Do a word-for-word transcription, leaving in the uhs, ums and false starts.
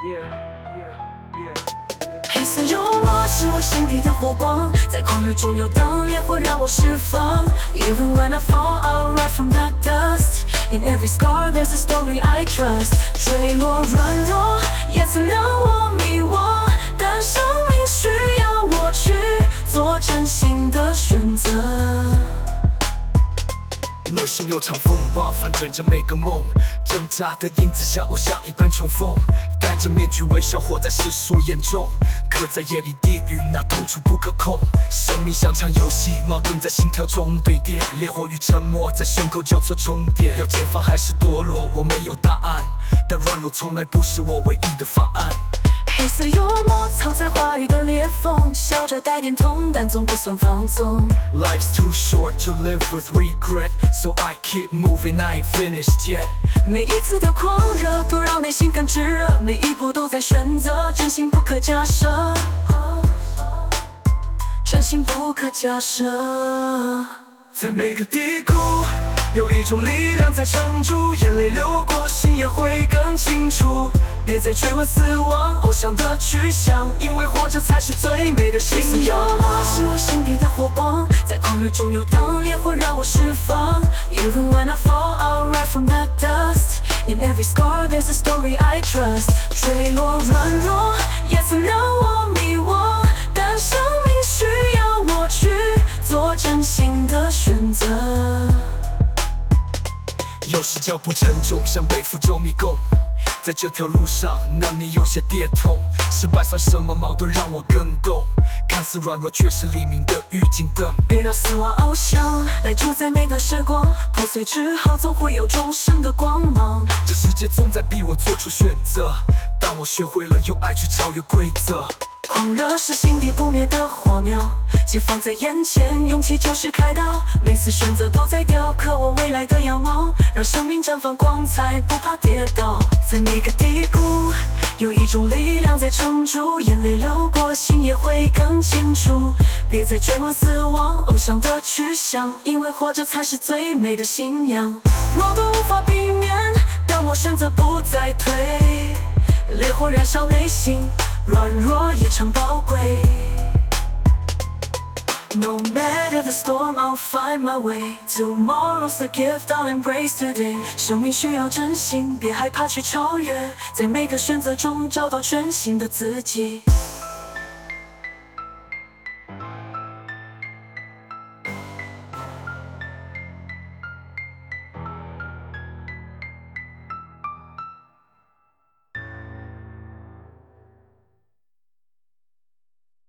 黑色幽默是我心底的火光，在狂热中游荡，烈火让我释放。Even when I fall, I'll rise from that dust. In every scar, there's a story I trust. 坠落软弱，也曾让我迷惘，但生命需要我去做真心的选择。 内心有场风暴，翻转着每个梦，挣扎的影子像偶像一般重逢，戴着面具微笑，活在世俗眼中，刻在夜里地狱，那痛楚不可控。生命像场游戏，矛盾在心跳中堆叠，烈火与沉默在胸口交错重叠。要解放还是堕落，我没有答案，但软弱从来不是我唯一的方案。 黑色幽默藏在话语的裂缝，笑着带点痛，但总不算放纵。 Life's too short to live with regret, so I keep moving, I ain't finished yet. 每一次的狂热都让内心更炙热，每一步都在选择，真心不可假设，真心不可假设。 在每个低谷，有一种力量在撑住，眼泪流过，心也会更清楚。别再追问死亡，偶像的去向，因为活着才是最美的信仰。 幽默是我心底的火光，在狂热中游荡，烈火让我释放。Even when I fall, I'll rise from that dust. In every scar, there's a story I trust. 坠落软弱，也曾让我迷惘，但生命需要我去做真心的选择。 有时脚步沉重，像背负重迷宫，在这条路上难免有些跌痛。失败算什么？矛盾让我更懂，看似软弱却是黎明的预警灯。 别让死亡翱翔来主宰每段时光，破碎之后总会有重生的光芒。 这世界总在逼我做出选择，当我学会了用爱去超越规则。 狂热是心底不灭的火苗，解放在眼前，勇气就是开刀。每次选择都在雕刻我未来的样貌，让生命绽放光彩，不怕跌倒。在每个低谷，有一种力量在撑住，眼泪流过，心也会更清楚。别再追问死亡，偶像的去向，因为活着才是最美的信仰。弱度无法避免，但我选择不再退，烈火燃烧内心，软弱也常宝贵。No matter the storm, I'll find my way. Tomorrow's the gift I'll embrace today. 生命需要真心，别害怕去超越，在每个选择中找到全新的自己。